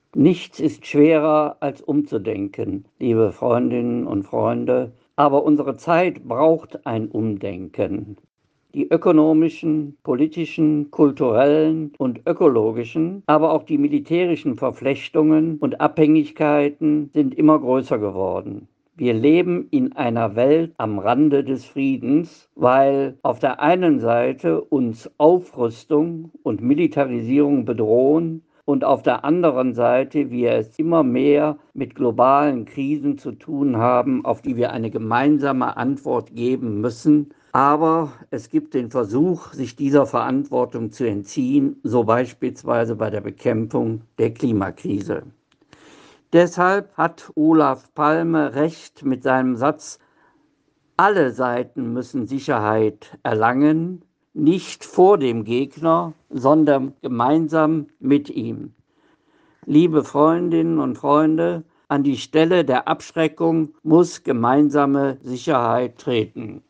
Nichts ist schwerer als umzudenken, liebe Freundinnen und Freunde, aber unsere Zeit braucht ein Umdenken. Die ökonomischen, politischen, kulturellen und ökologischen, aber auch die militärischen Verflechtungen und Abhängigkeiten sind immer größer geworden. Wir leben in einer Welt am Rande des Friedens, weil auf der einen Seite uns Aufrüstung und Militarisierung bedrohen und auf der anderen Seite wir es immer mehr mit globalen Krisen zu tun haben, auf die wir eine gemeinsame Antwort geben müssen. Aber es gibt den Versuch, sich dieser Verantwortung zu entziehen, so beispielsweise bei der Bekämpfung der Klimakrise. Deshalb hat Olaf Palme recht mit seinem Satz: Alle Seiten müssen Sicherheit erlangen, nicht vor dem Gegner, sondern gemeinsam mit ihm. Liebe Freundinnen und Freunde, an die Stelle der Abschreckung muss gemeinsame Sicherheit treten.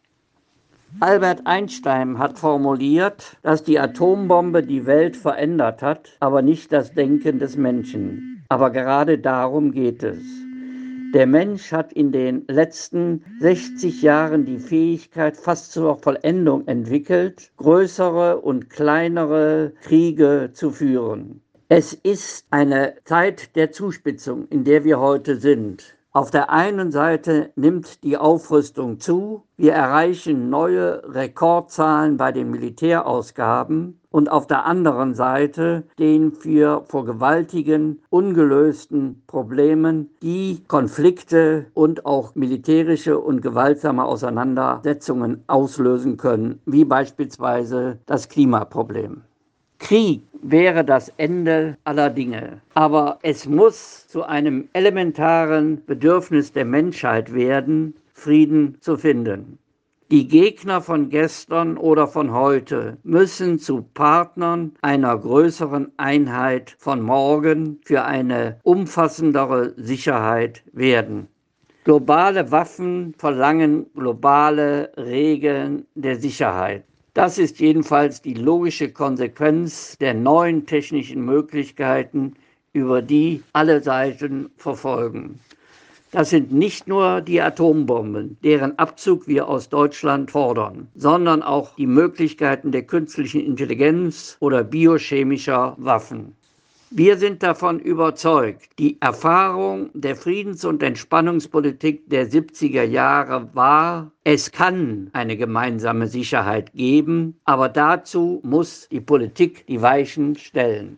Albert Einstein hat formuliert, dass die Atombombe die Welt verändert hat, aber nicht das Denken des Menschen. Aber gerade darum geht es. Der Mensch hat in den letzten 60 Jahren die Fähigkeit fast zur Vollendung entwickelt, größere und kleinere Kriege zu führen. Es ist eine Zeit der Zuspitzung, in der wir heute sind. Auf der einen Seite nimmt die Aufrüstung zu, wir erreichen neue Rekordzahlen bei den Militärausgaben und auf der anderen Seite stehen wir vor gewaltigen, ungelösten Problemen, die Konflikte und auch militärische und gewaltsame Auseinandersetzungen auslösen können, wie beispielsweise das Klimaproblem. Krieg wäre das Ende aller Dinge, aber es muss zu einem elementaren Bedürfnis der Menschheit werden, Frieden zu finden. Die Gegner von gestern oder von heute müssen zu Partnern einer größeren Einheit von morgen für eine umfassendere Sicherheit werden. Globale Waffen verlangen globale Regeln der Sicherheit. Das ist jedenfalls die logische Konsequenz der neuen technischen Möglichkeiten, über die alle Seiten verfolgen. Das sind nicht nur die Atombomben, deren Abzug wir aus Deutschland fordern, sondern auch die Möglichkeiten der künstlichen Intelligenz oder biochemischer Waffen. Wir sind davon überzeugt, die Erfahrung der Friedens- und Entspannungspolitik der 70er Jahre war, es kann eine gemeinsame Sicherheit geben, aber dazu muss die Politik die Weichen stellen.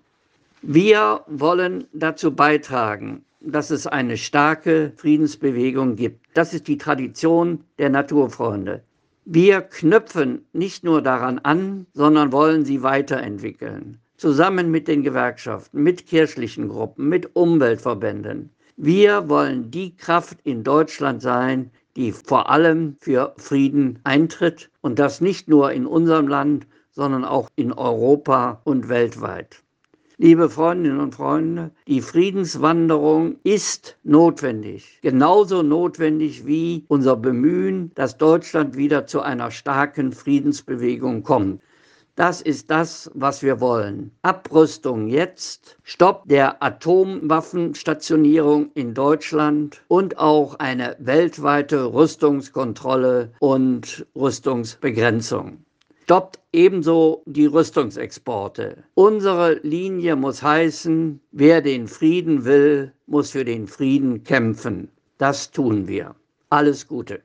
Wir wollen dazu beitragen, dass es eine starke Friedensbewegung gibt. Das ist die Tradition der Naturfreunde. Wir knüpfen nicht nur daran an, sondern wollen sie weiterentwickeln. Zusammen mit den Gewerkschaften, mit kirchlichen Gruppen, mit Umweltverbänden. Wir wollen die Kraft in Deutschland sein, die vor allem für Frieden eintritt und das nicht nur in unserem Land, sondern auch in Europa und weltweit. Liebe Freundinnen und Freunde, die Friedenswanderung ist notwendig, genauso notwendig wie unser Bemühen, dass Deutschland wieder zu einer starken Friedensbewegung kommt. Das ist das, was wir wollen. Abrüstung jetzt, Stopp der Atomwaffenstationierung in Deutschland und auch eine weltweite Rüstungskontrolle und Rüstungsbegrenzung. Stoppt ebenso die Rüstungsexporte. Unsere Linie muss heißen, wer den Frieden will, muss für den Frieden kämpfen. Das tun wir. Alles Gute.